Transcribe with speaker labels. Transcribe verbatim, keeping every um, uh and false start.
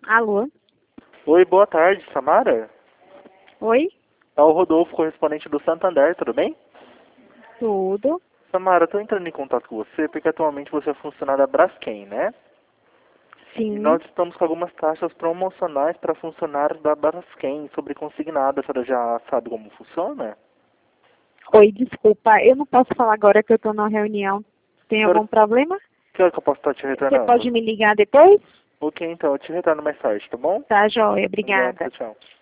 Speaker 1: Alô?
Speaker 2: Oi, boa tarde, Samara?
Speaker 1: Oi?
Speaker 2: É o Rodolfo, correspondente do Santander, tudo bem?
Speaker 1: Tudo?
Speaker 2: Samara, estou entrando em contato com você porque atualmente você é funcionária da Braskem, né? E
Speaker 1: Sim.
Speaker 2: nós estamos com algumas taxas promocionais para funcionários da Braskem sobre consignado. A senhora já sabe como funciona?
Speaker 1: Oi, desculpa, eu não posso falar agora que eu estou numa reunião. Tem
Speaker 2: Que hora,
Speaker 1: algum problema?
Speaker 2: que hora que eu posso estar te
Speaker 1: Você
Speaker 2: retornando?
Speaker 1: pode me ligar depois?
Speaker 2: Ok, então, eu te retorno mais tarde, tá bom?
Speaker 1: Tá, joia.
Speaker 2: Obrigado,
Speaker 1: Obrigada.
Speaker 2: tchau.